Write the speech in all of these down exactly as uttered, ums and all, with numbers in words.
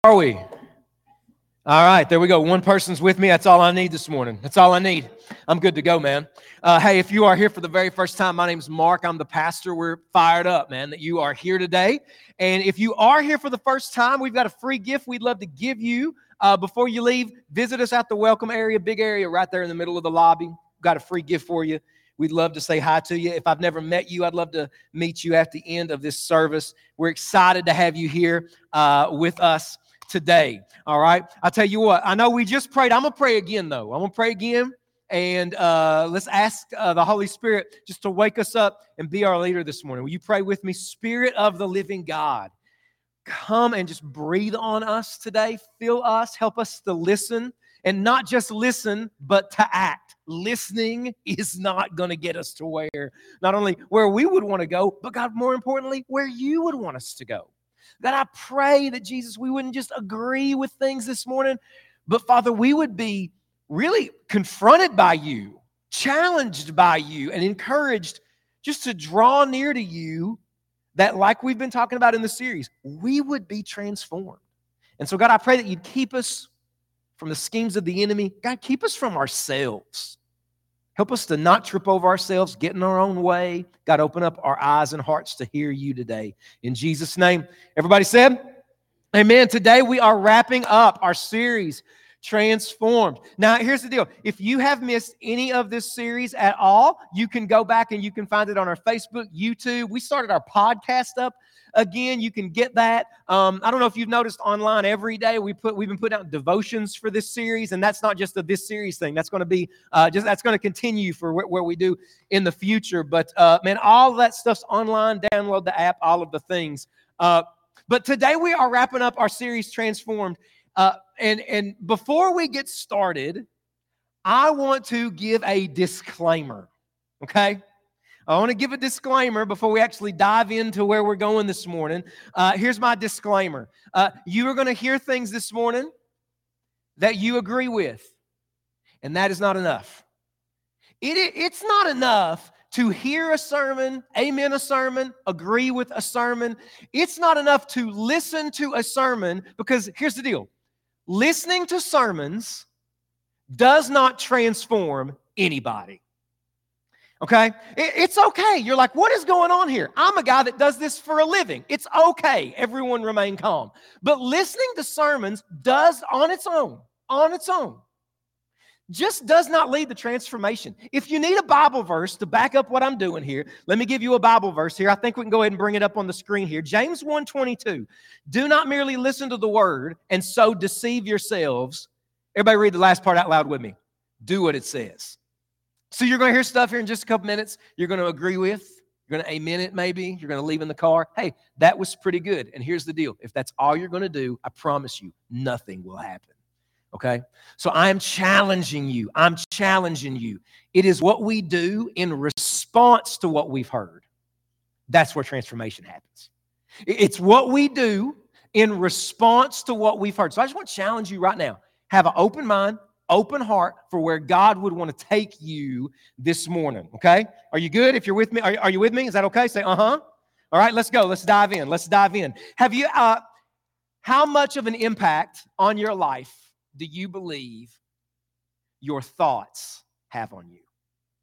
Are we? All right, there we go. One person's with me. That's all I need this morning. That's all I need. I'm good to go, man. Uh, hey, if you are here for the very first time, my name's Mark. I'm the pastor. We're fired up, man, that you are here today. And if you are here for the first time, we've got a free gift we'd love to give you. Uh, before you leave, visit us at the welcome area, big area right there in the middle of the lobby. We've got a free gift for you. We'd love to say hi to you. If I've never met you, I'd love to meet you at the end of this service. We're excited to have you here uh, with us today. All right. I'll tell you what, I know we just prayed. I'm going to pray again, though. I'm going to pray again. And uh, let's ask uh, the Holy Spirit just to wake us up and be our leader this morning. Will you pray with me? Spirit of the living God, come and just breathe on us today. Fill us. Help us to listen. And not just listen, but to act. Listening is not going to get us to where, not only where we would want to go, but God, more importantly, where you would want us to go. God, I pray that, Jesus, we wouldn't just agree with things this morning, but, Father, we would be really confronted by you, challenged by you, and encouraged just to draw near to you, that, like we've been talking about in the series, we would be transformed. And so, God, I pray that you'd keep us from the schemes of the enemy. God, keep us from ourselves. Help us to not trip over ourselves, get in our own way. God, open up our eyes and hearts to hear you today. In Jesus' name, everybody said, amen. Today we are wrapping up our series, Transformed. Now, here's the deal. If you have missed any of this series at all, you can go back and you can find it on our Facebook, YouTube. We started our podcast up again. You can get that. Um, I don't know if you've noticed online every day we put we've been putting out devotions for this series, and that's not just a this series thing. That's going to be uh, just that's going to continue for wh- where we do in the future. But uh, man, all of that stuff's online. Download the app. All of the things. Uh, but today we are wrapping up our series, Transformed. Uh, and, and before we get started, I want to give a disclaimer, okay? I want to give a disclaimer before we actually dive into where we're going this morning. Uh, here's my disclaimer. Uh, you are going to hear things this morning that you agree with, and that is not enough. It, it, it's not enough to hear a sermon, amen a sermon, agree with a sermon. It's not enough to listen to a sermon, because here's the deal. Listening to sermons does not transform anybody. Okay? It's okay. You're like, what is going on here? I'm a guy that does this for a living. It's okay. Everyone remain calm. But listening to sermons does on its own, on its own, just does not lead to transformation. If you need a Bible verse to back up what I'm doing here, let me give you a Bible verse here. I think we can go ahead and bring it up on the screen here. James one twenty-two. Do not merely listen to the word and so deceive yourselves. Everybody read the last part out loud with me. Do what it says. So you're going to hear stuff here in just a couple minutes you're going to agree with. You're going to amen it maybe. You're going to leave in the car. Hey, that was pretty good. And here's the deal. If that's all you're going to do, I promise you, nothing will happen. Okay? So I am challenging you. I'm challenging you. It is what we do in response to what we've heard. That's where transformation happens. It's what we do in response to what we've heard. So I just want to challenge you right now. Have an open mind, open heart for where God would want to take you this morning. Okay? Are you good? If you're with me, are, are you with me? Is that okay? Say, uh-huh. All right, let's go. Let's dive in. Let's dive in. Have you, uh, how much of an impact on your life do you believe your thoughts have on you?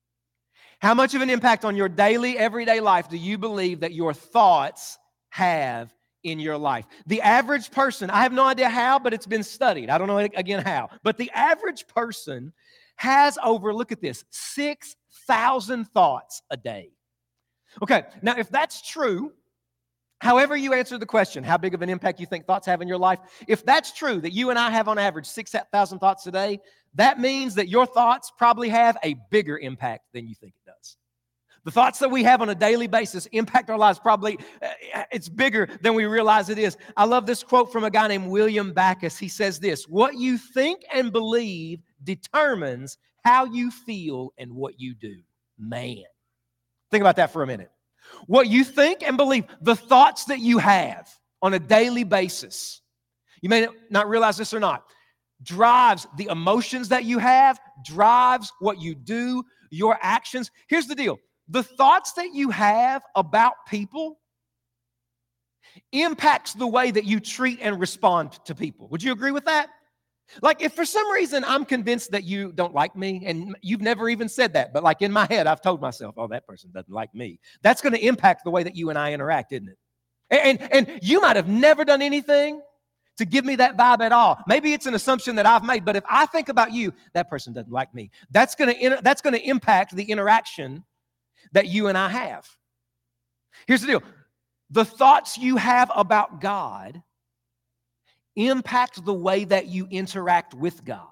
How much of an impact on your daily, everyday life do you believe that your thoughts have in your life? The average person, I have no idea how, but it's been studied. I don't know, again, how. But the average person has over, look at this, six thousand thoughts a day. Okay, now if that's true, however you answer the question, how big of an impact you think thoughts have in your life, if that's true, that you and I have on average six thousand thoughts a day, that means that your thoughts probably have a bigger impact than you think it does. The thoughts that we have on a daily basis impact our lives probably, uh, it's bigger than we realize it is. I love this quote from a guy named William Backus. He says this, what you think and believe determines how you feel and what you do. Man, think about that for a minute. What you think and believe, the thoughts that you have on a daily basis, you may not realize this or not, drives the emotions that you have, drives what you do, your actions. Here's the deal. The thoughts that you have about people impacts the way that you treat and respond to people. Would you agree with that? Like if for some reason I'm convinced that you don't like me, and you've never even said that, but like in my head, I've told myself, oh, that person doesn't like me. That's going to impact the way that you and I interact, isn't it? And, and, and you might have never done anything to give me that vibe at all. Maybe it's an assumption that I've made, but if I think about you, that person doesn't like me. That's going to, that's going to impact the interaction that you and I have. Here's the deal. The thoughts you have about God impact the way that you interact with God.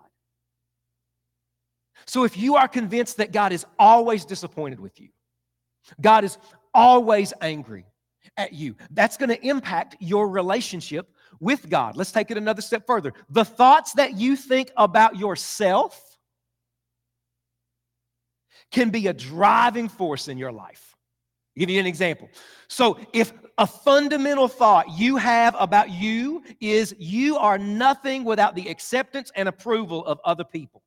So if you are convinced that God is always disappointed with you, God is always angry at you, that's going to impact your relationship with God. Let's take it another step further. The thoughts that you think about yourself can be a driving force in your life. I'll give you an example. So if a fundamental thought you have about you is you are nothing without the acceptance and approval of other people,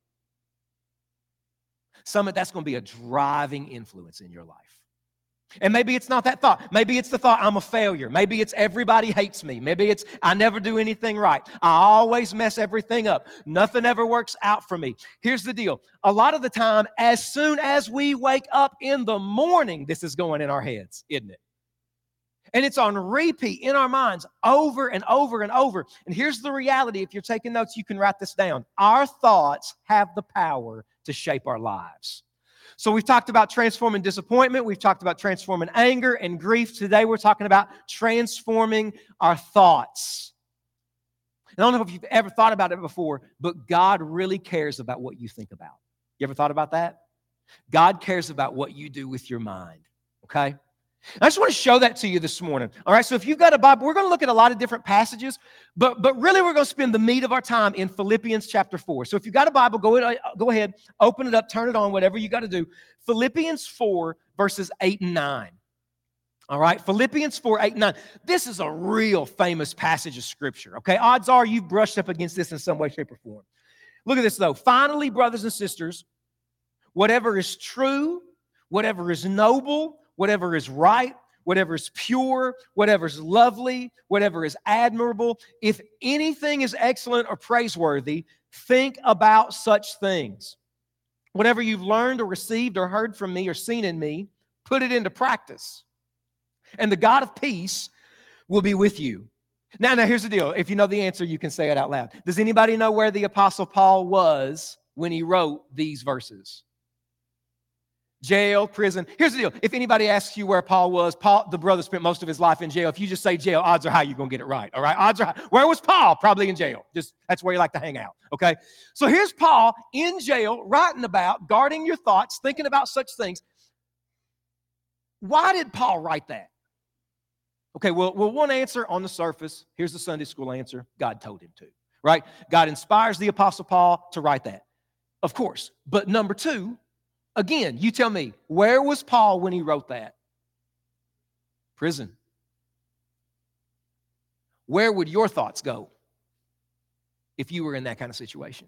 some of that's going to be a driving influence in your life. And maybe it's not that thought. Maybe it's the thought, I'm a failure. Maybe it's everybody hates me. Maybe it's I never do anything right. I always mess everything up. Nothing ever works out for me. Here's the deal. A lot of the time, as soon as we wake up in the morning, this is going in our heads, isn't it? And it's on repeat in our minds over and over and over. And here's the reality. If you're taking notes, you can write this down. Our thoughts have the power to shape our lives. So we've talked about transforming disappointment. We've talked about transforming anger and grief. Today we're talking about transforming our thoughts. And I don't know if you've ever thought about it before, but God really cares about what you think about. You ever thought about that? God cares about what you do with your mind, okay? I just want to show that to you this morning. All right, so if you've got a Bible, we're going to look at a lot of different passages, but, but really we're going to spend the meat of our time in Philippians chapter four. So if you've got a Bible, go ahead, go ahead, open it up, turn it on, whatever you got to do. Philippians four, verses eight and nine. All right, Philippians four, eight and nine. This is a real famous passage of Scripture, okay? Odds are you've brushed up against this in some way, shape, or form. Look at this, though. Finally, brothers and sisters, whatever is true, whatever is noble, whatever is right, whatever is pure, whatever is lovely, whatever is admirable, if anything is excellent or praiseworthy, think about such things. Whatever you've learned or received or heard from me or seen in me, put it into practice. And the God of peace will be with you. Now, now here's the deal. If you know the answer, you can say it out loud. Does anybody know where the Apostle Paul was when he wrote these verses? Jail, prison. Here's the deal. If anybody asks you where Paul was, Paul, the brother spent most of his life in jail. If you just say jail, odds are high you're going to get it right. All right. Odds are high. Where was Paul? Probably in jail. Just that's where you like to hang out. Okay. So here's Paul in jail, writing about guarding your thoughts, thinking about such things. Why did Paul write that? Okay. Well, well, one answer on the surface. Here's the Sunday school answer. God told him to. Right. God inspires the Apostle Paul to write that. Of course. But number two, again, you tell me, where was Paul when he wrote that? Prison. Where would your thoughts go if you were in that kind of situation?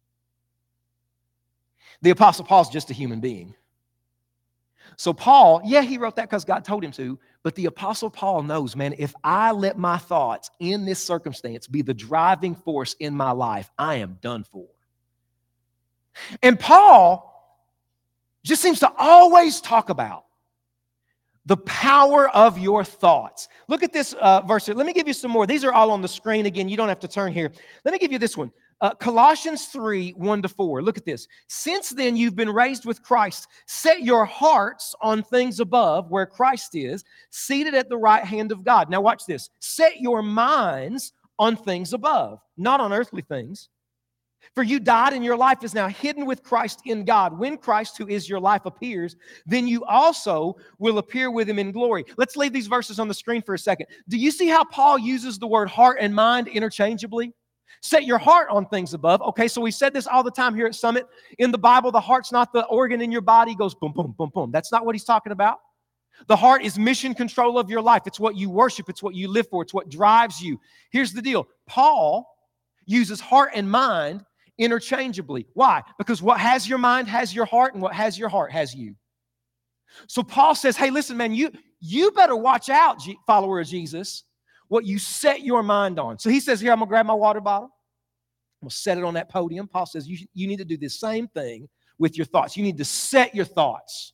The Apostle Paul's just a human being. So Paul, yeah, he wrote that because God told him to, but the Apostle Paul knows, man, if I let my thoughts in this circumstance be the driving force in my life, I am done for. And Paul just seems to always talk about the power of your thoughts. Look at this uh, verse here. Let me give you some more. These are all on the screen. Again, you don't have to turn here. Let me give you this one. Uh, Colossians three, one to four. Look at this. Since then you've been raised with Christ. Set your hearts on things above where Christ is, seated at the right hand of God. Now watch this. Set your minds on things above, not on earthly things. For you died and your life is now hidden with Christ in God. When Christ, who is your life, appears, then you also will appear with him in glory. Let's leave these verses on the screen for a second. Do you see how Paul uses the word heart and mind interchangeably? Set your heart on things above. Okay, so we said this all the time here at Summit. In the Bible, the heart's not the organ in your body. It goes boom, boom, boom, boom. That's not what he's talking about. The heart is mission control of your life. It's what you worship. It's what you live for. It's what drives you. Here's the deal. Paul uses heart and mind interchangeably. Why? Because what has your mind has your heart, and what has your heart has you. So Paul says, hey, listen, man, you, you better watch out, follower of Jesus, what you set your mind on. So he says here, I'm going to grab my water bottle. I'm going to set it on that podium. Paul says you, you need to do the same thing with your thoughts. You need to set your thoughts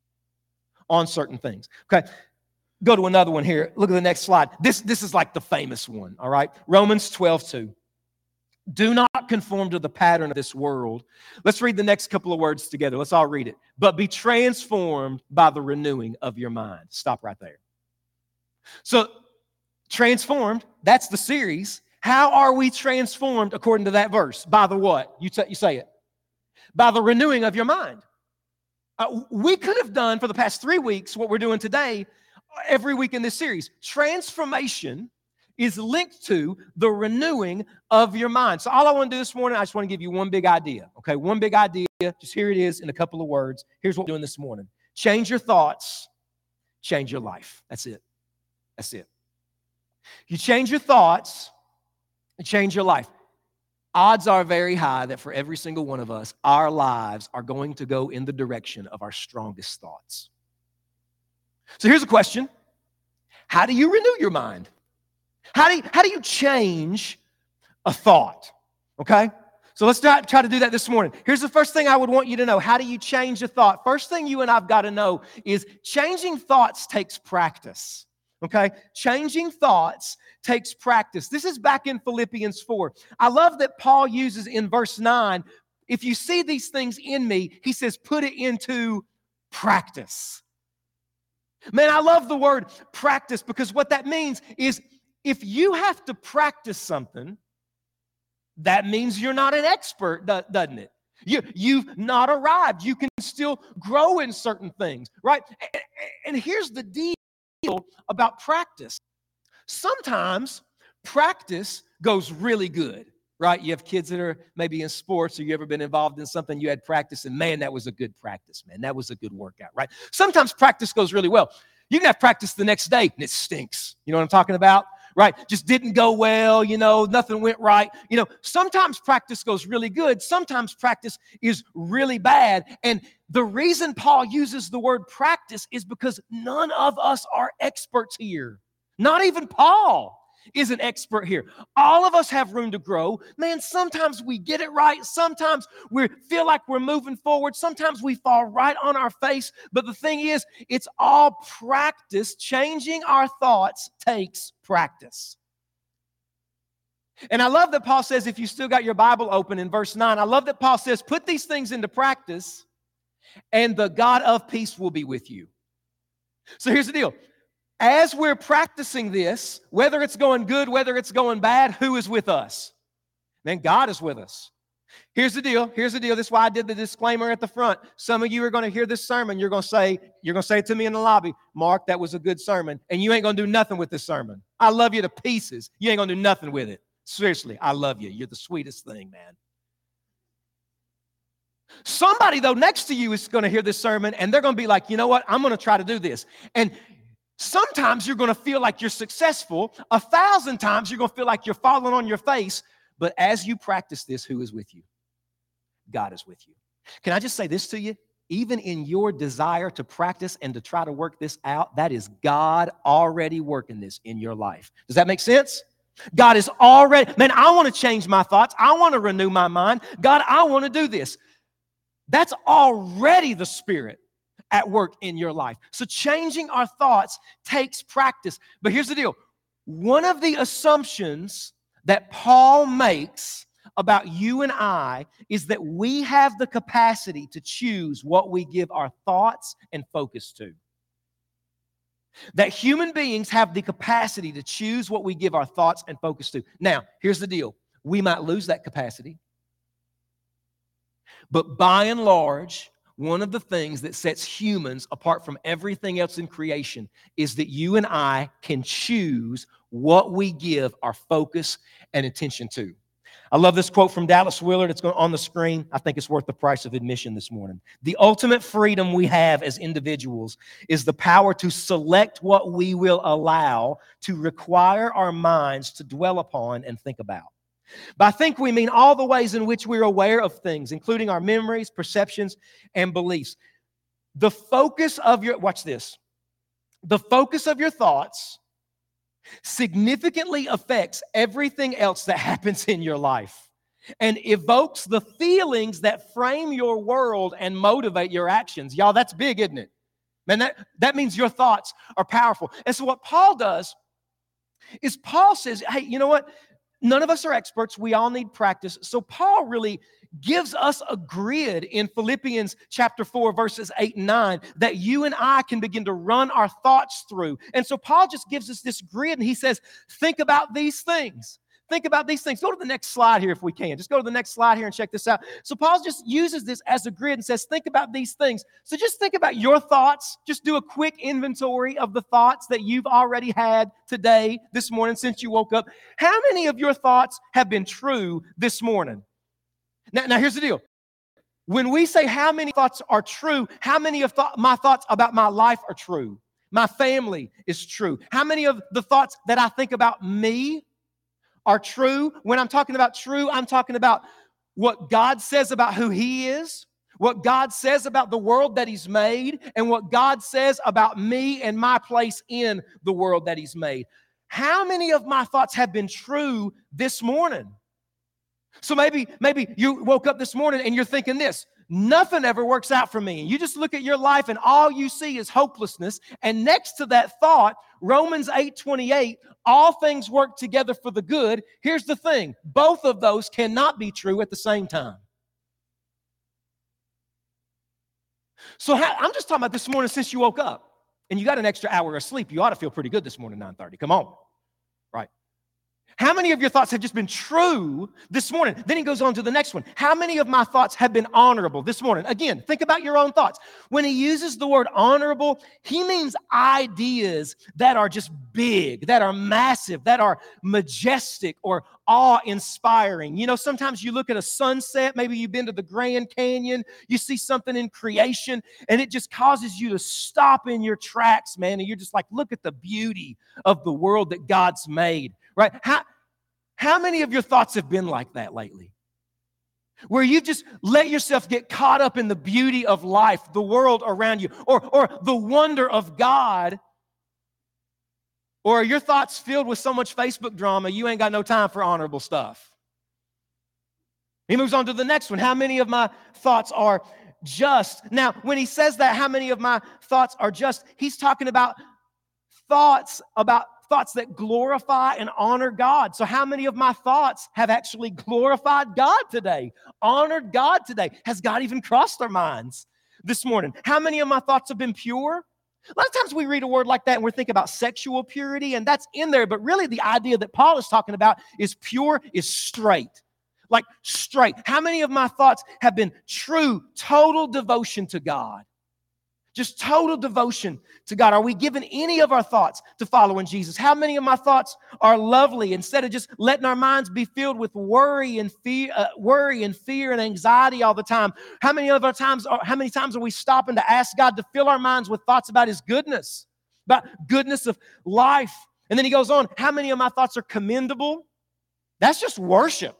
on certain things. Okay, go to another one here. Look at the next slide. This, this is like the famous one, all right? Romans twelve two. Do not conform to the pattern of this world. Let's read the next couple of words together. Let's all read it. But be transformed by the renewing of your mind. Stop right there. So, transformed, that's the series. How are we transformed according to that verse? By the what? You, t- you say it. By the renewing of your mind. Uh, we could have done for the past three weeks what we're doing today every week in this series. Transformation is linked to the renewing of your mind. So all I want to do this morning, I just want to give you one big idea. Okay, one big idea. Just here it is in a couple of words. Here's what we're doing this morning. Change your thoughts, change your life. That's it. That's it. You change your thoughts, and change your life. Odds are very high that for every single one of us, our lives are going to go in the direction of our strongest thoughts. So here's a question. How do you renew your mind? How do you, how do you change a thought? Okay? So let's try, try to do that this morning. Here's the first thing I would want you to know. How do you change a thought? First thing you and I've got to know is changing thoughts takes practice. Okay? Changing thoughts takes practice. This is back in Philippians four. I love that Paul uses in verse nine, if you see these things in me, he says, put it into practice. Man, I love the word practice because what that means is if you have to practice something, that means you're not an expert, doesn't it? You, you've not arrived. You can still grow in certain things, right? And here's the deal about practice. Sometimes practice goes really good, right? You have kids that are maybe in sports, or you ever been involved in something, you had practice, and man, that was a good practice, man. That was a good workout, right? Sometimes practice goes really well. You can have practice the next day, and it stinks. You know what I'm talking about? Right? Just didn't go well, you know, nothing went right. You know, sometimes practice goes really good. Sometimes practice is really bad. And the reason Paul uses the word practice is because none of us are experts here. Not even Paul is an expert here. All of us have room to grow. Man, sometimes we get it right. Sometimes we feel like we're moving forward. Sometimes we fall right on our face. But the thing is, it's all practice. Changing our thoughts takes practice. And I love that Paul says, if you still got your Bible open in verse nine, I love that Paul says, put these things into practice and the God of peace will be with you. So here's the deal. As we're practicing this, whether it's going good, whether it's going bad, who is with us? Man, God is with us. Here's the deal. Here's the deal. This is why I did the disclaimer at the front. Some of you are going to hear this sermon. You're going to say, you're going to say it to me in the lobby, Mark, that was a good sermon. And you ain't going to do nothing with this sermon. I love you to pieces. You ain't going to do nothing with it. Seriously, I love you. You're the sweetest thing, man. Somebody, though, next to you is going to hear this sermon, and they're going to be like, you know what? I'm going to try to do this. And sometimes you're going to feel like you're successful. A thousand times you're going to feel like you're falling on your face. But as you practice this, who is with you? God is with you. Can I just say this to you? Even in your desire to practice and to try to work this out, that is God already working this in your life. Does that make sense? God is already, man, I want to change my thoughts. I want to renew my mind. God, I want to do this. That's already the Spirit at work in your life. So changing our thoughts takes practice. But here's the deal. One of the assumptions that Paul makes about you and I is that we have the capacity to choose what we give our thoughts and focus to. That human beings have the capacity to choose what we give our thoughts and focus to. Now, here's the deal. We might lose that capacity. But by and large, one of the things that sets humans apart from everything else in creation is that you and I can choose what we give our focus and attention to. I love this quote from Dallas Willard. It's on the screen. I think it's worth the price of admission this morning. The ultimate freedom we have as individuals is the power to select what we will allow to require our minds to dwell upon and think about. By think, we mean all the ways in which we're aware of things, including our memories, perceptions, and beliefs. The focus of your, watch this, the focus of your thoughts significantly affects everything else that happens in your life and evokes the feelings that frame your world and motivate your actions. Y'all, that's big, isn't it? Man, that, that means your thoughts are powerful. And so what Paul does is Paul says, hey, you know what? None of us are experts. We all need practice. So Paul really gives us a grid in Philippians chapter four, verses eight and nine, that you and I can begin to run our thoughts through. And so Paul just gives us this grid, and he says, think about these things. Think about these things. Go to the next slide here if we can. Just go to the next slide here and check this out. So Paul just uses this as a grid and says, think about these things. So just think about your thoughts. Just do a quick inventory of the thoughts that you've already had today, this morning, since you woke up. How many of your thoughts have been true this morning? Now, now here's the deal. When we say how many thoughts are true, how many of th- my thoughts about my life are true? My family is true. How many of the thoughts that I think about me are true? When I'm talking about true, I'm talking about what God says about who He is, what God says about the world that He's made, and what God says about me and my place in the world that He's made. How many of my thoughts have been true this morning? So maybe, maybe you woke up this morning and you're thinking this: nothing ever works out for me. And you just look at your life and all you see is hopelessness. And next to that thought, Romans eight twenty-eight, all things work together for the good. Here's the thing: both of those cannot be true at the same time. So how, I'm just talking about this morning since you woke up and you got an extra hour of sleep. You ought to feel pretty good this morning, nine thirty. Come on. Right. How many of your thoughts have just been true this morning? Then he goes on to the next one. How many of my thoughts have been honorable this morning? Again, think about your own thoughts. When he uses the word honorable, he means ideas that are just big, that are massive, that are majestic or awe-inspiring. You know, sometimes you look at a sunset, maybe you've been to the Grand Canyon, you see something in creation, and it just causes you to stop in your tracks, man, and you're just like, look at the beauty of the world that God's made. Right? How, how many of your thoughts have been like that lately? Where you just let yourself get caught up in the beauty of life, the world around you, or, or the wonder of God, or are your thoughts filled with so much Facebook drama you ain't got no time for honorable stuff? He moves on to the next one. How many of my thoughts are just? Now, when he says that, how many of my thoughts are just, he's talking about thoughts about thoughts that glorify and honor God. So how many of my thoughts have actually glorified God today, honored God today? Has God even crossed our minds this morning? How many of my thoughts have been pure? A lot of times we read a word like that and we're thinking about sexual purity, and that's in there, but really the idea that Paul is talking about is pure, is straight. Like straight. How many of my thoughts have been true, total devotion to God? Just total devotion to God. Are we giving any of our thoughts to following Jesus? How many of my thoughts are lovely instead of just letting our minds be filled with worry and fear, uh, worry and fear and anxiety all the time? How many of our times, are, how many times are we stopping to ask God to fill our minds with thoughts about His goodness, about goodness of life? And then he goes on, how many of my thoughts are commendable? That's just worship.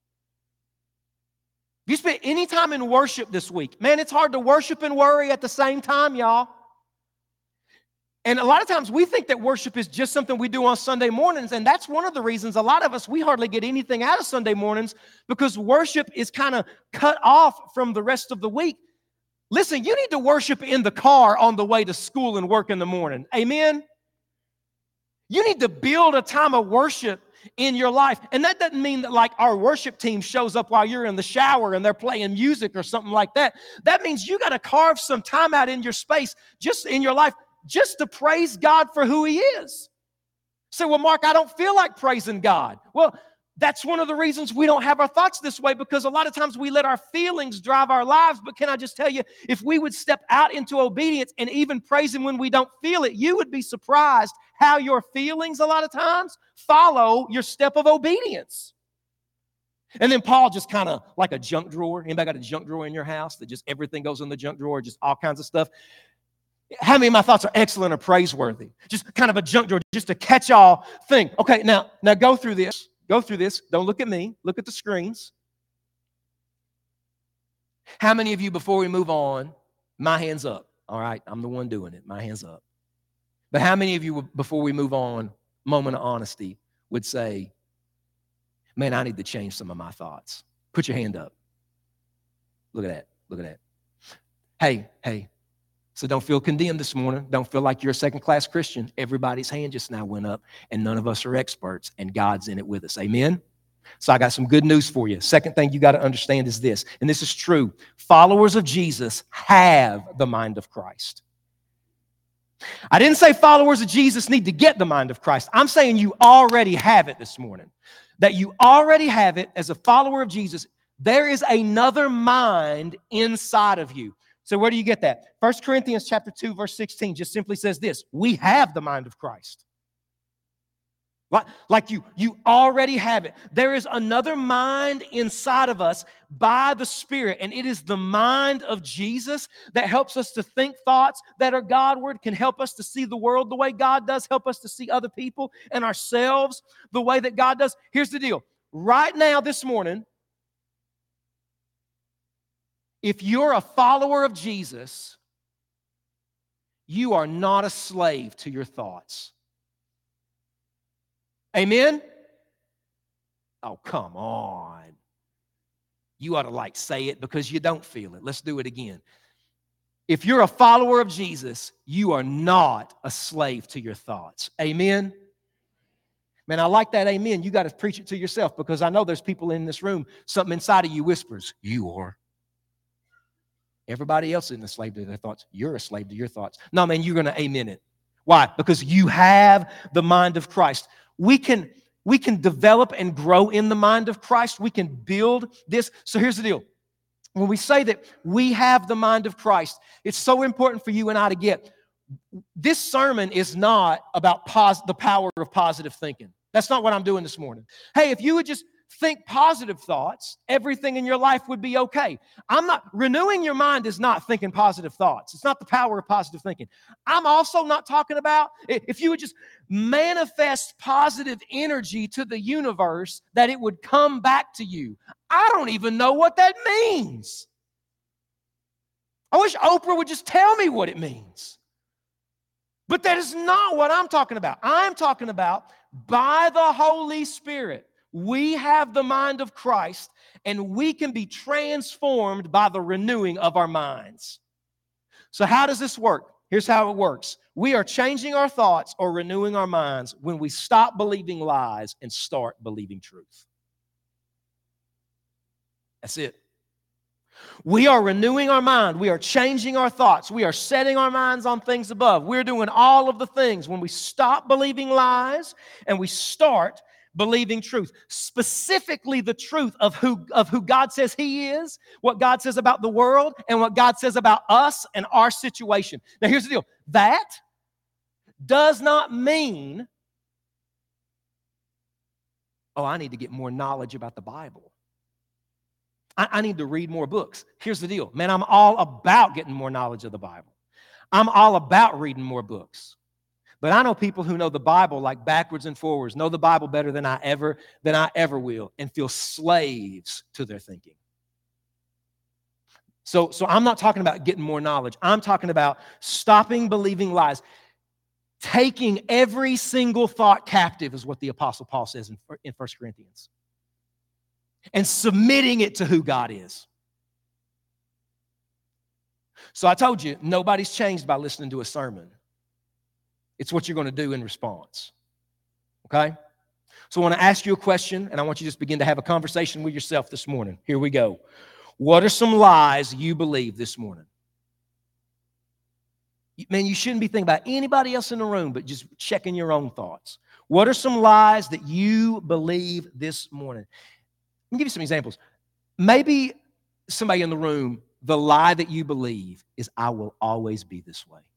If you spent any time in worship this week, man, it's hard to worship and worry at the same time, y'all. And a lot of times we think that worship is just something we do on Sunday mornings, and that's one of the reasons a lot of us, we hardly get anything out of Sunday mornings, because worship is kind of cut off from the rest of the week. Listen, you need to worship in the car on the way to school and work in the morning. Amen? You need to build a time of worship in your life. And that doesn't mean that like our worship team shows up while you're in the shower and they're playing music or something like that. That means you got to carve some time out in your space, just in your life, just to praise God for who He is. Say, well, Mark, I don't feel like praising God. Well, that's one of the reasons we don't have our thoughts this way, because a lot of times we let our feelings drive our lives. But can I just tell you, if we would step out into obedience and even praise Him when we don't feel it, you would be surprised how your feelings a lot of times follow your step of obedience. And then Paul just kind of like a junk drawer. Anybody got a junk drawer in your house that just everything goes in the junk drawer, just all kinds of stuff? How many of my thoughts are excellent or praiseworthy? Just kind of a junk drawer, just a catch-all thing. Okay, now, now go through this. Go through this. Don't look at me. Look at the screens. How many of you, before we move on, my hand's up? All right, I'm the one doing it. My hand's up. But how many of you, before we move on, moment of honesty would say, man, I need to change some of my thoughts? Put your hand up. Look at that. Look at that. Hey, hey. So don't feel condemned this morning. Don't feel like you're a second-class Christian. Everybody's hand just now went up, and none of us are experts, and God's in it with us. Amen? So I got some good news for you. Second thing you got to understand is this, and this is true. Followers of Jesus have the mind of Christ. I didn't say followers of Jesus need to get the mind of Christ. I'm saying you already have it this morning. That you already have it as a follower of Jesus. There is another mind inside of you. So where do you get that? First Corinthians chapter two, verse sixteen just simply says this: we have the mind of Christ. Like, like you, you already have it. There is another mind inside of us by the Spirit, and it is the mind of Jesus that helps us to think thoughts that are Godward, can help us to see the world the way God does, help us to see other people and ourselves the way that God does. Here's the deal. Right now, this morning, if you're a follower of Jesus, you are not a slave to your thoughts. Amen? Oh, come on. You ought to like say it because you don't feel it. Let's do it again. If you're a follower of Jesus, you are not a slave to your thoughts. Amen? Man, I like that amen. You got to preach it to yourself because I know there's people in this room, something inside of you whispers, you are. Everybody else isn't a slave to their thoughts. You're a slave to your thoughts. No, man, you're going to amen it. Why? Because you have the mind of Christ. We can, we can develop and grow in the mind of Christ. We can build this. So here's the deal. When we say that we have the mind of Christ, it's so important for you and I to get. This sermon is not about pos- the power of positive thinking. That's not what I'm doing this morning. Hey, if you would just think positive thoughts, everything in your life would be okay. I'm not, renewing your mind is not thinking positive thoughts. It's not the power of positive thinking. I'm also not talking about, if you would just manifest positive energy to the universe, that it would come back to you. I don't even know what that means. I wish Oprah would just tell me what it means. But that is not what I'm talking about. I'm talking about by the Holy Spirit. We have the mind of Christ, and we can be transformed by the renewing of our minds. So how does this work? Here's how it works. We are changing our thoughts or renewing our minds when we stop believing lies and start believing truth. That's it. We are renewing our mind. We are changing our thoughts. We are setting our minds on things above. We're doing all of the things when we stop believing lies and we start believing truth, specifically the truth of who, of who God says He is, what God says about the world, and what God says about us and our situation. Now, here's the deal. That does not mean, oh, I need to get more knowledge about the Bible. I, I need to read more books. Here's the deal. Man, I'm all about getting more knowledge of the Bible. I'm all about reading more books. But I know people who know the Bible like backwards and forwards, know the Bible better than I ever, than I ever will, and feel slaves to their thinking. So, so I'm not talking about getting more knowledge. I'm talking about stopping believing lies. Taking every single thought captive is what the Apostle Paul says in, in First Corinthians. And submitting it to who God is. So I told you, nobody's changed by listening to a sermon. It's what you're going to do in response. Okay? So I want to ask you a question, and I want you to just begin to have a conversation with yourself this morning. Here we go. What are some lies you believe this morning? Man, you shouldn't be thinking about anybody else in the room, but just checking your own thoughts. What are some lies that you believe this morning? Let me give you some examples. Maybe somebody in the room, the lie that you believe is, I will always be this way.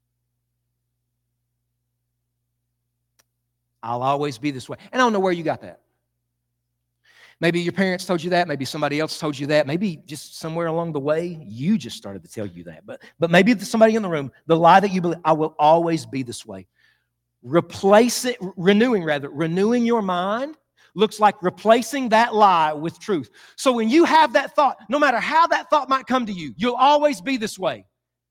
I'll always be this way. And I don't know where you got that. Maybe your parents told you that. Maybe somebody else told you that. Maybe just somewhere along the way, you just started to tell you that. But, but maybe somebody in the room, the lie that you believe, I will always be this way. Replace it, renewing rather, renewing your mind looks like replacing that lie with truth. So when you have that thought, no matter how that thought might come to you, you'll always be this way.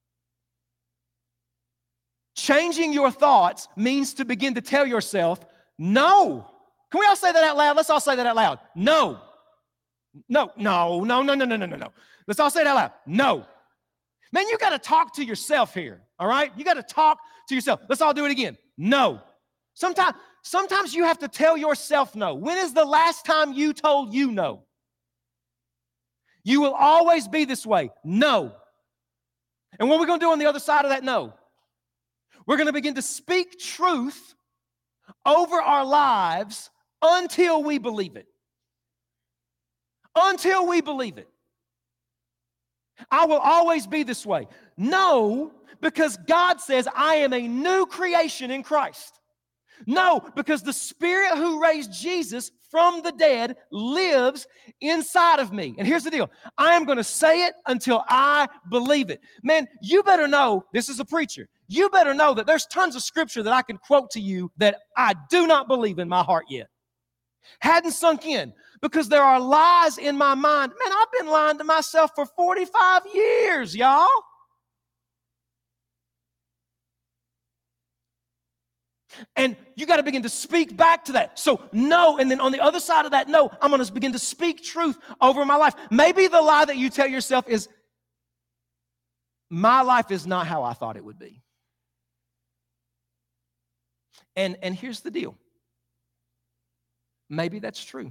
Changing your thoughts means to begin to tell yourself, No. Can we all say that out loud? Let's all say that out loud. No. No, no, no, no, no, no, no, no, no. Let's all say it out loud. No. Man, you got to talk to yourself here, all right? You got to talk to yourself. Let's all do it again. No. Sometimes, sometimes you have to tell yourself no. When is the last time you told you no? You will always be this way. No. And what are we going to do on the other side of that no? We're going to begin to speak truth over our lives until we believe it. Until we believe it. I will always be this way. No, because God says I am a new creation in Christ. No, because the Spirit who raised Jesus from the dead lives inside of me. And here's the deal. I am going to say it until I believe it. Man, you better know, this is a preacher, you better know that there's tons of scripture that I can quote to you that I do not believe in my heart yet. Hadn't sunk in because there are lies in my mind. Man, I've been lying to myself for forty-five years, y'all. And you got to begin to speak back to that. So no, and then on the other side of that no, I'm going to begin to speak truth over my life. Maybe the lie that you tell yourself is, my life is not how I thought it would be. And, and here's the deal. Maybe that's true.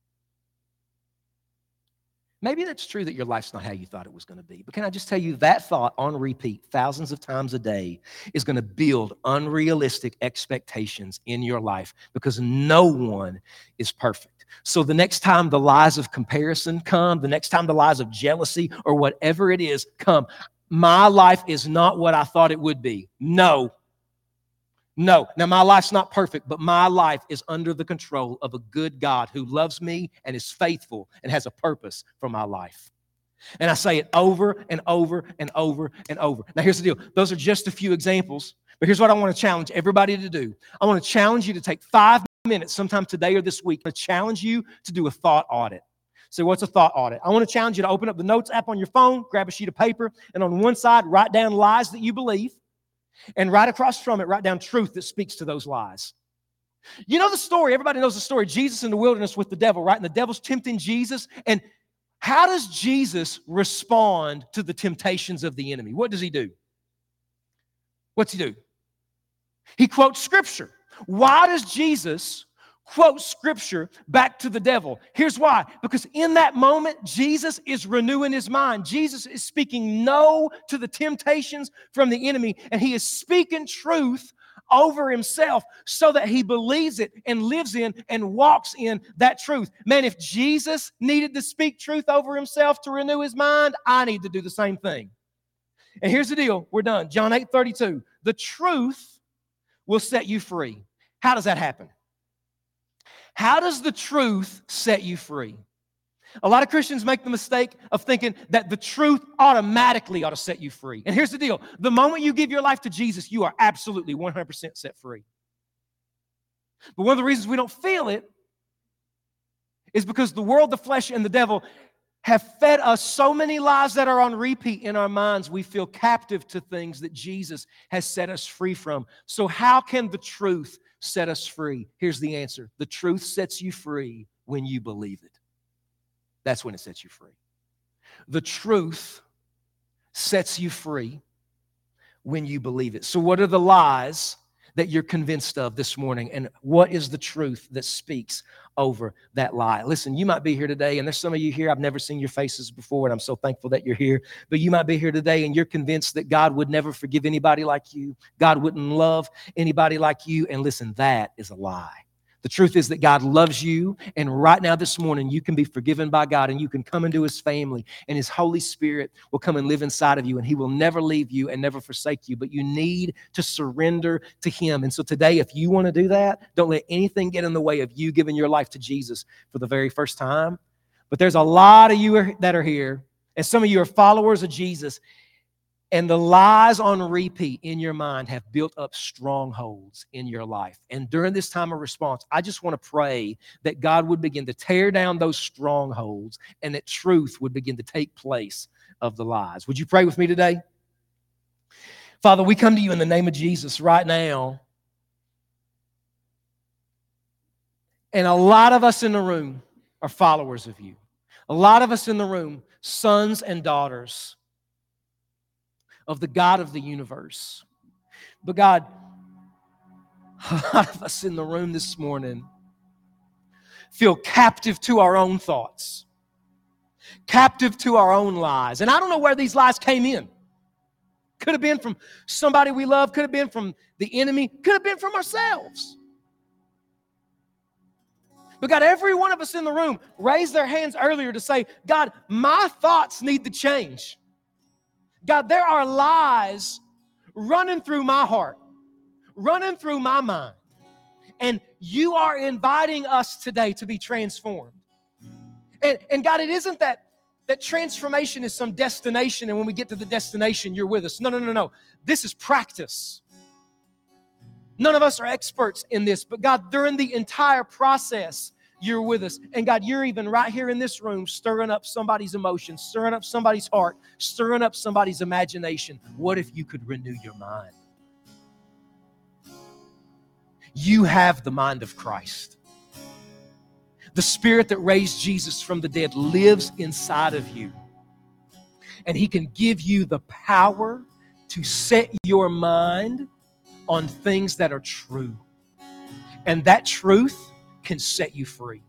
Maybe that's true that your life's not how you thought it was going to be. But can I just tell you, that thought on repeat thousands of times a day is going to build unrealistic expectations in your life because no one is perfect. So the next time the lies of comparison come, the next time the lies of jealousy or whatever it is come, my life is not what I thought it would be. No. No. Now, my life's not perfect, but my life is under the control of a good God who loves me and is faithful and has a purpose for my life. And I say it over and over and over and over. Now, here's the deal. Those are just a few examples, but here's what I want to challenge everybody to do. I want to challenge you to take five minutes sometime today or this week. I want to challenge you to do a thought audit. So what's a thought audit? I want to challenge you to open up the notes app on your phone, grab a sheet of paper, and on one side, write down lies that you believe. And right across from it, write down truth that speaks to those lies. You know the story. Everybody knows the story. Jesus in the wilderness with the devil, right? And the devil's tempting Jesus. And how does Jesus respond to the temptations of the enemy? What does he do? What's he do? He quotes Scripture. Why does Jesus quote Scripture back to the devil? Here's why. Because in that moment, Jesus is renewing his mind. Jesus is speaking no to the temptations from the enemy, and he is speaking truth over himself so that he believes it and lives in and walks in that truth. Man, if Jesus needed to speak truth over himself to renew his mind, I need to do the same thing. And here's the deal. We're done. John eight thirty-two. The truth will set you free. How does that happen? How does the truth set you free? A lot of Christians make the mistake of thinking that the truth automatically ought to set you free. And here's the deal. The moment you give your life to Jesus, you are absolutely one hundred percent set free. But one of the reasons we don't feel it is because the world, the flesh, and the devil have fed us so many lies that are on repeat in our minds. We feel captive to things that Jesus has set us free from. So how can the truth set us free? Here's the answer. The truth sets you free when you believe it. That's when it sets you free. The truth sets you free when you believe it. So what are the lies that you're convinced of this morning? And what is the truth that speaks over that lie? Listen, you might be here today, and there's some of you here, I've never seen your faces before, and I'm so thankful that you're here. But you might be here today, and you're convinced that God would never forgive anybody like you. God wouldn't love anybody like you. And listen, that is a lie. The truth is that God loves you, and right now this morning you can be forgiven by God, and you can come into his family, and his Holy Spirit will come and live inside of you, and he will never leave you and never forsake you, but you need to surrender to him. And so today, if you want to do that, don't let anything get in the way of you giving your life to Jesus for the very first time. But there's a lot of you that are here, and some of you are followers of Jesus, and the lies on repeat in your mind have built up strongholds in your life. And during this time of response, I just want to pray that God would begin to tear down those strongholds and that truth would begin to take place of the lies. Would you pray with me today? Father, we come to you in the name of Jesus right now. And a lot of us in the room are followers of you. A lot of us in the room, sons and daughters of the God of the universe. But God, a lot of us in the room this morning feel captive to our own thoughts, captive to our own lies. And I don't know where these lies came in. Could have been from somebody we love, could have been from the enemy, could have been from ourselves. But God, every one of us in the room raised their hands earlier to say, God, my thoughts need to change. God, there are lies running through my heart, running through my mind. And you are inviting us today to be transformed. And, and God, it isn't that, that transformation is some destination, and when we get to the destination, you're with us. No, no, no, no. This is practice. None of us are experts in this, but God, during the entire process, you're with us. And God, you're even right here in this room stirring up somebody's emotions, stirring up somebody's heart, stirring up somebody's imagination. What if you could renew your mind? You have the mind of Christ. The Spirit that raised Jesus from the dead lives inside of you. And He can give you the power to set your mind on things that are true. And that truth can set you free.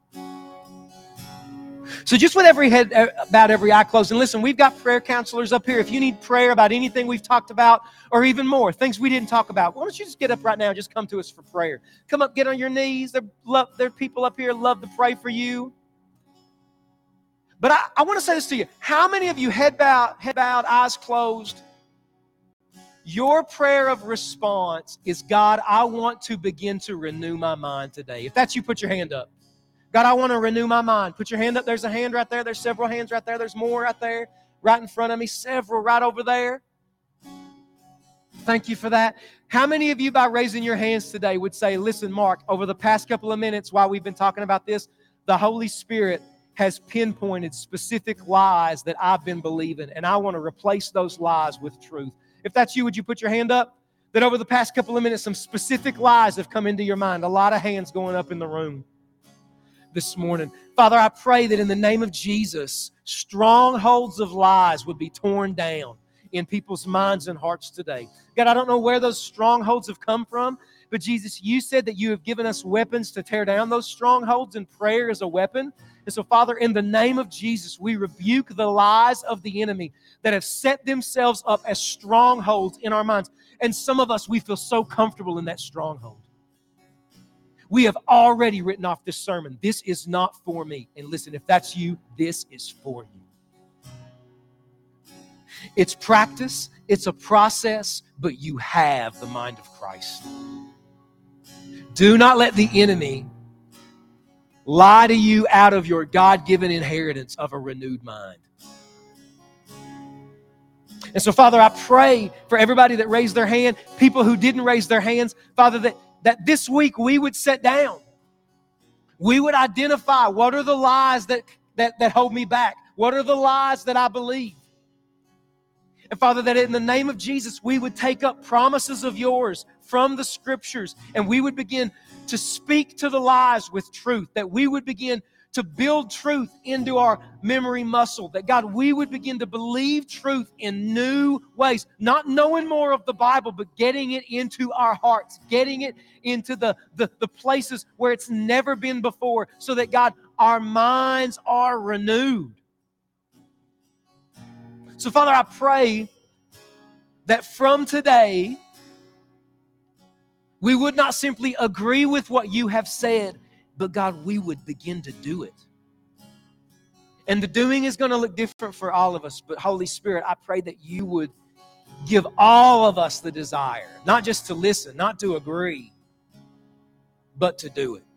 So just with every head, about every eye closed, and listen, we've got prayer counselors up here. If you need prayer about anything we've talked about, or even more, things we didn't talk about, why don't you just get up right now and just come to us for prayer. Come up, get on your knees. There, love, there are people up here love to pray for you. But I, I want to say this to you. How many of you, head bowed, head bowed, eyes closed, your prayer of response is, God, I want to begin to renew my mind today. If that's you, put your hand up. God, I want to renew my mind. Put your hand up. There's a hand right there. There's several hands right there. There's more right there, right in front of me. Several right over there. Thank you for that. How many of you, by raising your hands today, would say, listen, Mark, over the past couple of minutes while we've been talking about this, the Holy Spirit has pinpointed specific lies that I've been believing, and I want to replace those lies with truth. If that's you, would you put your hand up? That over the past couple of minutes, some specific lies have come into your mind. A lot of hands going up in the room this morning. Father, I pray that in the name of Jesus, strongholds of lies would be torn down in people's minds and hearts today. God, I don't know where those strongholds have come from, but Jesus, you said that you have given us weapons to tear down those strongholds, and prayer is a weapon. And so, Father, in the name of Jesus, we rebuke the lies of the enemy that have set themselves up as strongholds in our minds. And some of us, we feel so comfortable in that stronghold. We have already written off this sermon. This is not for me. And listen, if that's you, this is for you. It's practice, it's a process, but you have the mind of Christ. Do not let the enemy lie to you out of your God-given inheritance of a renewed mind. And so, Father, I pray for everybody that raised their hand, people who didn't raise their hands, Father, that, that this week we would sit down. We would identify what are the lies that, that, that hold me back. What are the lies that I believe? And Father, that in the name of Jesus, we would take up promises of yours from the Scriptures, and we would begin to speak to the lies with truth, that we would begin to build truth into our memory muscle, that God, we would begin to believe truth in new ways, not knowing more of the Bible, but getting it into our hearts, getting it into the, the, the places where it's never been before, so that God, our minds are renewed. So Father, I pray that from today, we would not simply agree with what you have said, but God, we would begin to do it. And the doing is going to look different for all of us, but Holy Spirit, I pray that you would give all of us the desire, not just to listen, not to agree, but to do it.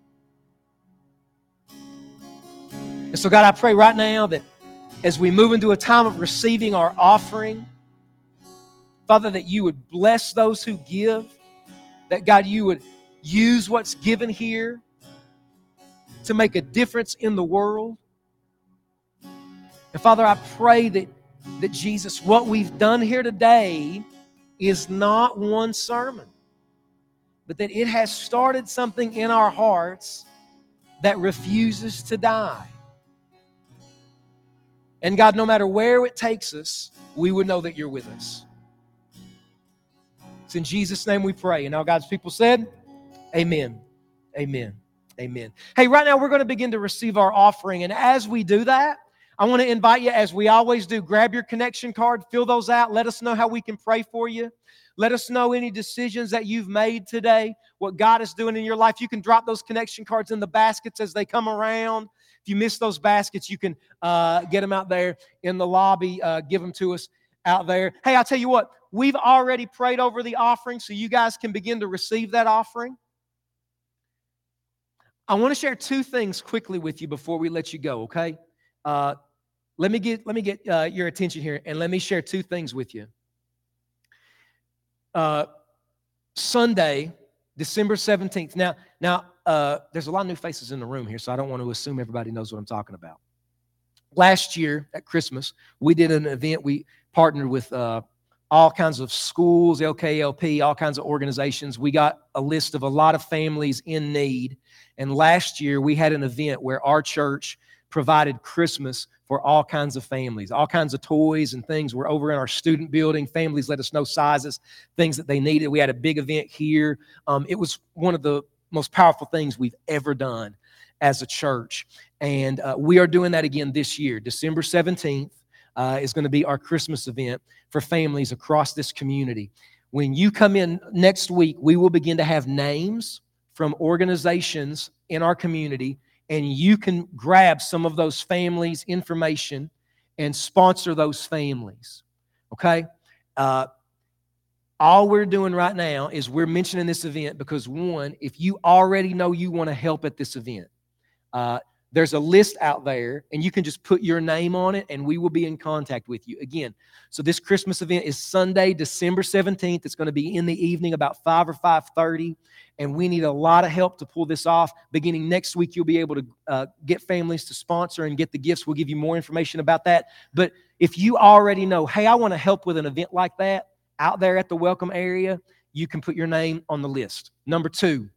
And so God, I pray right now that as we move into a time of receiving our offering, Father, that you would bless those who give, that God, you would use what's given here to make a difference in the world. And Father, I pray that, that Jesus, what we've done here today is not one sermon, but that it has started something in our hearts that refuses to die. And God, no matter where it takes us, we would know that you're with us. It's in Jesus' name we pray. And now God's people said, amen. Amen. Amen. Hey, right now we're going to begin to receive our offering. And as we do that, I want to invite you, as we always do, grab your connection card, fill those out. Let us know how we can pray for you. Let us know any decisions that you've made today, what God is doing in your life. You can drop those connection cards in the baskets as they come around. If you miss those baskets, you can uh, get them out there in the lobby. Uh, give them to us out there. Hey, I'll tell you what, we've already prayed over the offering, so you guys can begin to receive that offering. I want to share two things quickly with you before we let you go, okay? Uh, let me get, let me get uh, your attention here, and let me share two things with you. Uh, Sunday, December seventeenth. Now, now uh, there's a lot of new faces in the room here, so I don't want to assume everybody knows what I'm talking about. Last year at Christmas, we did an event. We partnered with uh, all kinds of schools, L K L P, all kinds of organizations. We got a list of a lot of families in need. And last year, we had an event where our church provided Christmas for all kinds of families, all kinds of toys and things. We're over in our student building. Families let us know sizes, things that they needed. We had a big event here. Um, it was one of the most powerful things we've ever done as a church. And uh, we are doing that again this year. December seventeenth uh, is going to be our Christmas event for families across this community. When you come in next week, we will begin to have names from organizations in our community, and you can grab some of those families' information and sponsor those families, okay? Uh, all we're doing right now is we're mentioning this event because, one, if you already know you want to help at this event, uh, there's a list out there, and you can just put your name on it, and we will be in contact with you. Again, so this Christmas event is Sunday, December seventeenth. It's going to be in the evening about five or five thirty, and we need a lot of help to pull this off. Beginning next week, you'll be able to uh, get families to sponsor and get the gifts. We'll give you more information about that. But if you already know, hey, I want to help with an event like that out there at the welcome area, you can put your name on the list. Number two,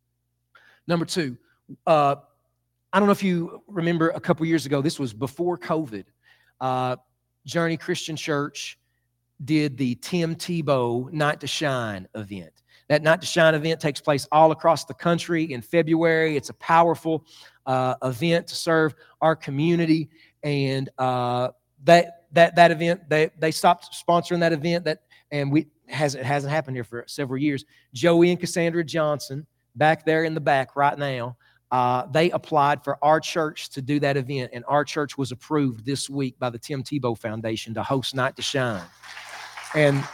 number two, uh, I don't know if you remember a couple years ago, this was before COVID, uh, Journey Christian Church did the Tim Tebow Night to Shine event. That Night to Shine event takes place all across the country in February. It's a powerful uh, event to serve our community. And uh, that that that event, they they stopped sponsoring that event. That and we hasn't it hasn't happened here for several years. Joey and Cassandra Johnson, back there in the back right now, Uh, they applied for our church to do that event, and our church was approved this week by the Tim Tebow Foundation to host Night to Shine. And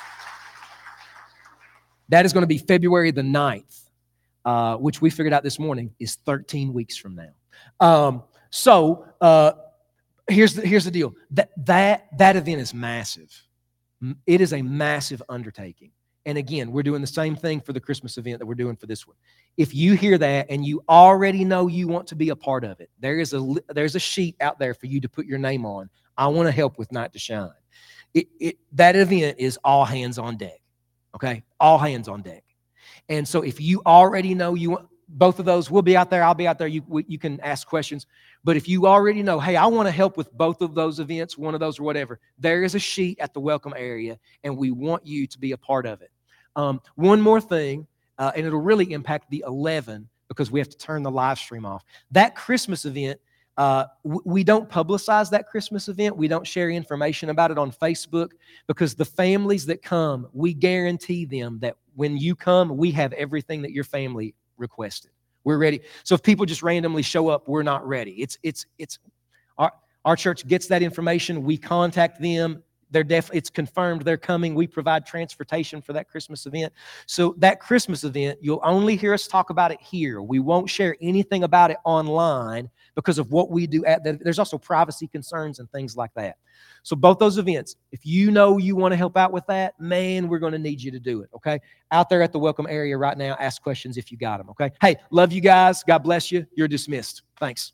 that is going to be February the ninth, uh, which we figured out this morning is thirteen weeks from now. Um, so uh, here's the, here's the deal. That, that, that event is massive. It is a massive undertaking. And again, we're doing the same thing for the Christmas event that we're doing for this one. If you hear that and you already know you want to be a part of it, there is a there's a sheet out there for you to put your name on. I want to help with Night to Shine. It, it, that event is all hands on deck, okay? All hands on deck. And so if you already know you want, both of those, we'll be out there, I'll be out there, you, you can ask questions. But if you already know, hey, I want to help with both of those events, one of those or whatever, there is a sheet at the welcome area, and we want you to be a part of it. Um, one more thing, uh, and it'll really impact the eleven because we have to turn the live stream off. That Christmas event, uh, w- we don't publicize that Christmas event. We don't share information about it on Facebook because the families that come, we guarantee them that when you come, we have everything that your family requested. We're ready. So if people just randomly show up, we're not ready. It's it's it's our our church gets that information. We contact them. They're def- it's confirmed they're coming. We provide transportation for that Christmas event. So that Christmas event, you'll only hear us talk about it here. We won't share anything about it online because of what we do. At the, there's also privacy concerns and things like that. So both those events, if you know you want to help out with that, man, we're going to need you to do it, okay? Out there at the welcome area right now, ask questions if you got them, okay? Hey, love you guys. God bless you. You're dismissed. Thanks.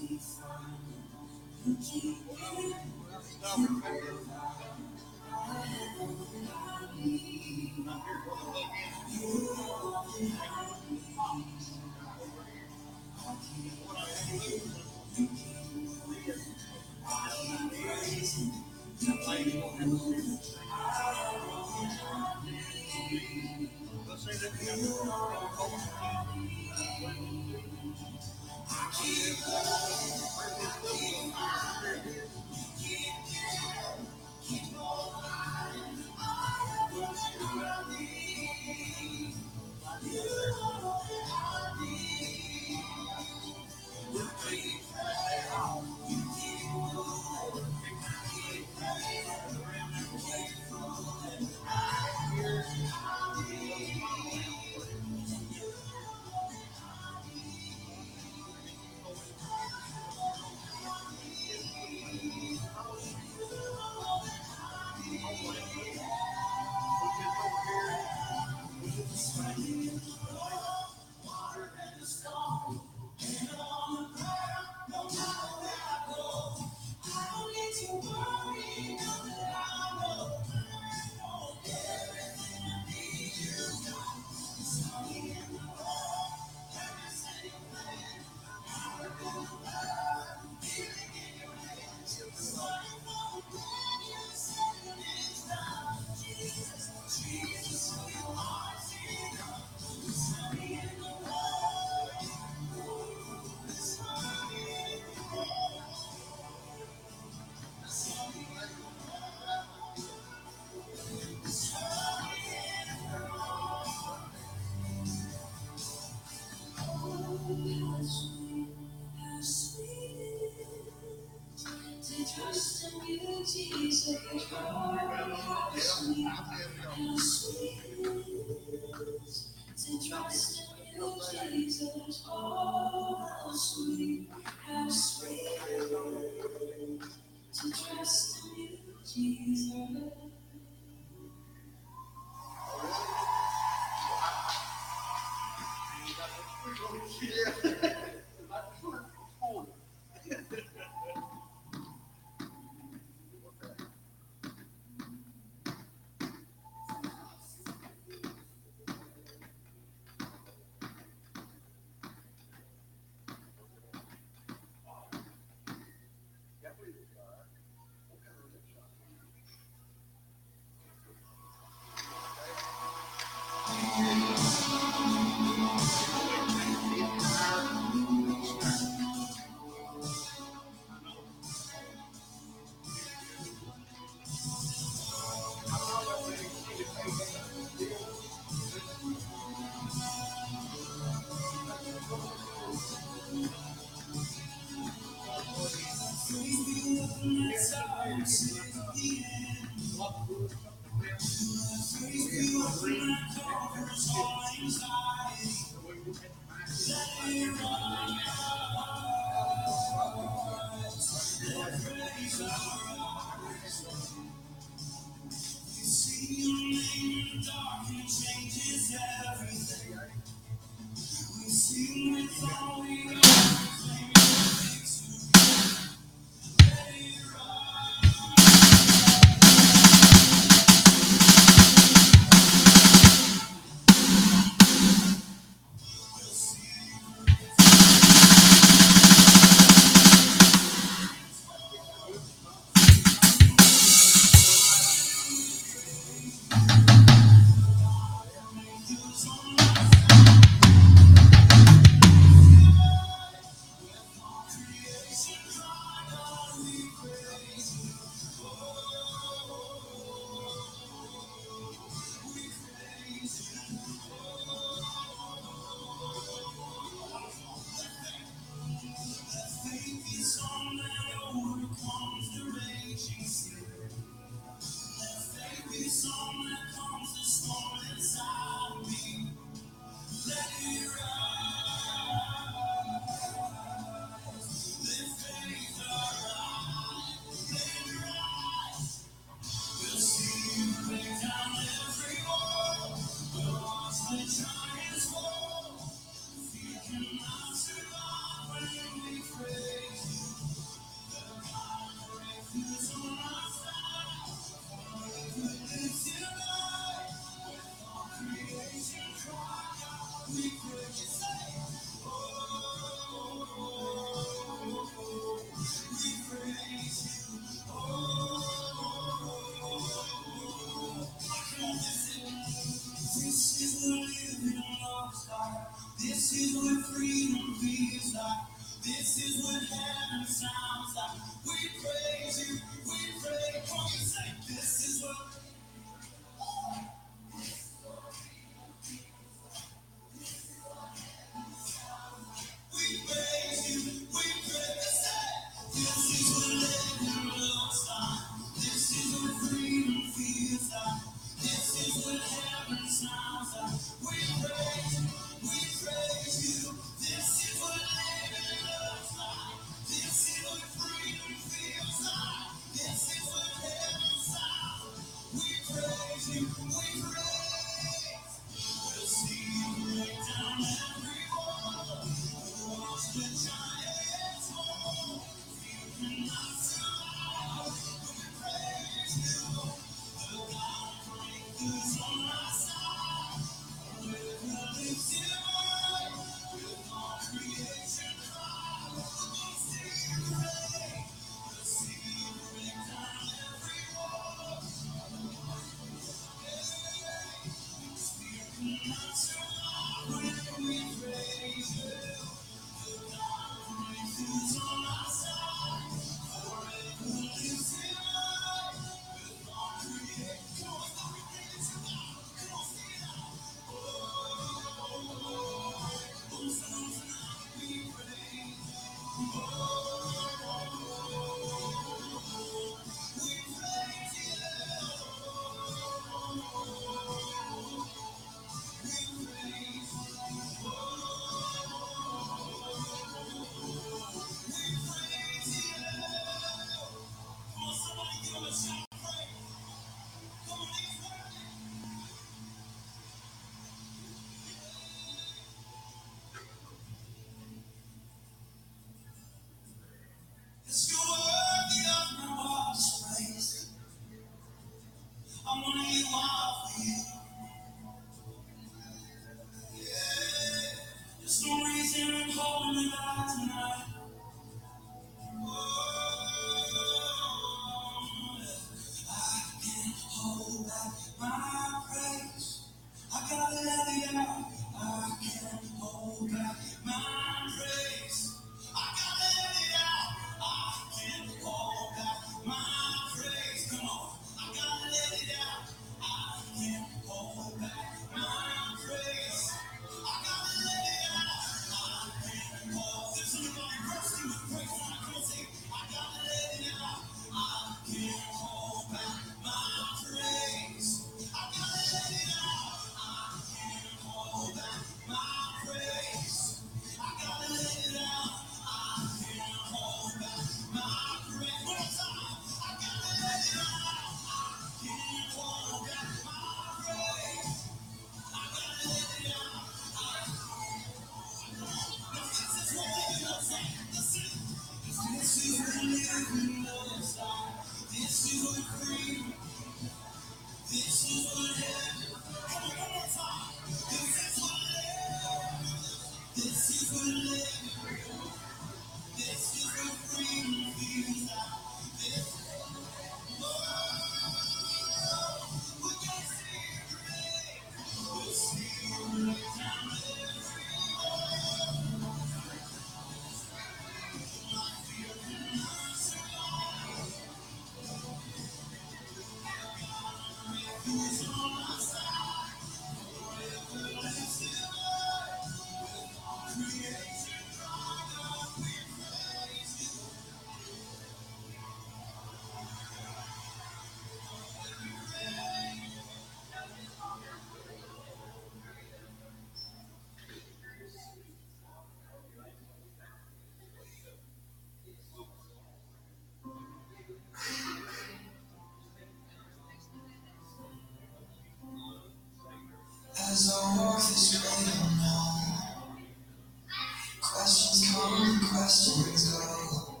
As I walk this great unknown, questions come, questions go.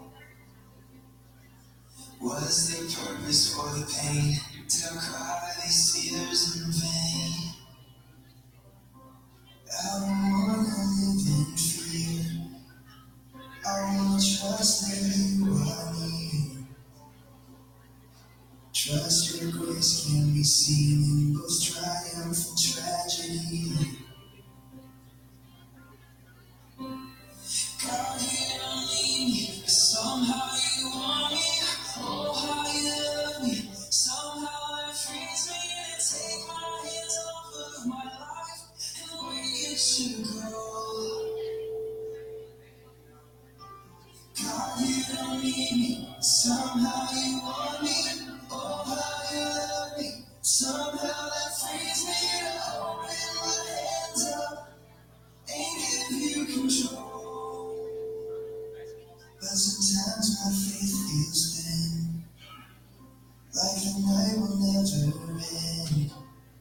Was there purpose for the pain? Did I cry these tears in vain? I don't wanna live in fear. I wanna trust that you are near. Trust your grace can be seen in both triumph and tragedy. God, you don't leave me, but somehow you want me. Oh, how you love me. Somehow that frees me to take my hands off of my life and the way it should go. God, you don't need me. Somehow you want me. Oh, how you love me. Somehow that frees me to open my hands up and give you control. But sometimes my faith feels thin, like the night will never end.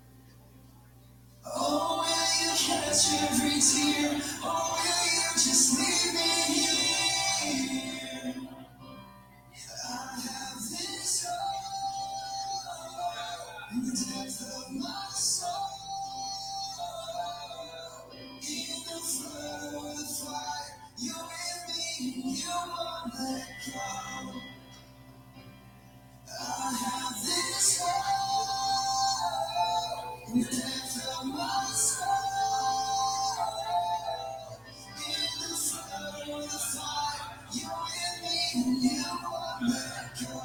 Oh, will you catch every tear? Oh, will you just leave me here? I have this hope in the depth of my soul. In the flood of the fire, you're with me and you won't let go. I have this hope in the depth of my soul. In the flood of the fire, you're with me and you won't let go.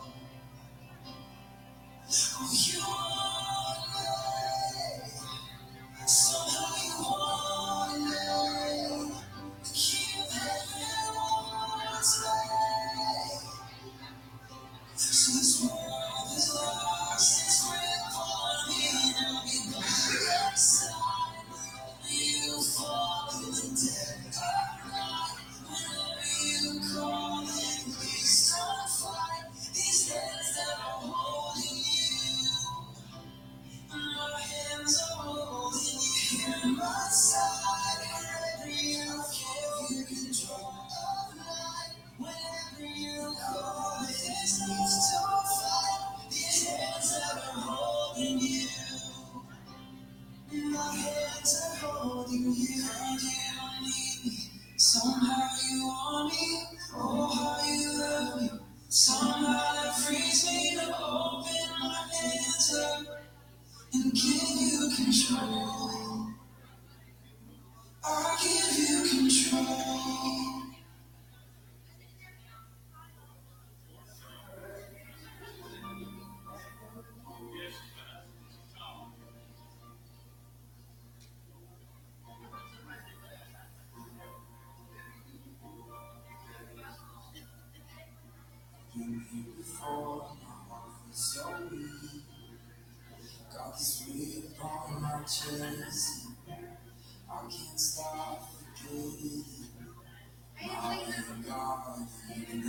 Oh, you want me. Somehow you want me. Keep having one day. So this world is lost its grip on me, and I'll be by your side. You fall in the dead of night. Whenever you call and please don't fight. These hands that are holding you, my hands are holding you here on my side. Wherever you give you control of night. Whenever you call, there's no don't fight. These hands that are holding you. My hands are holding you, and you don't need me. Somehow you want me, oh how you love me. Somehow that frees me to open my hands up and give you control. I give you control. Been here before, my heart was so weak. Got this weight upon my chest. I can't stop forgetting. My God.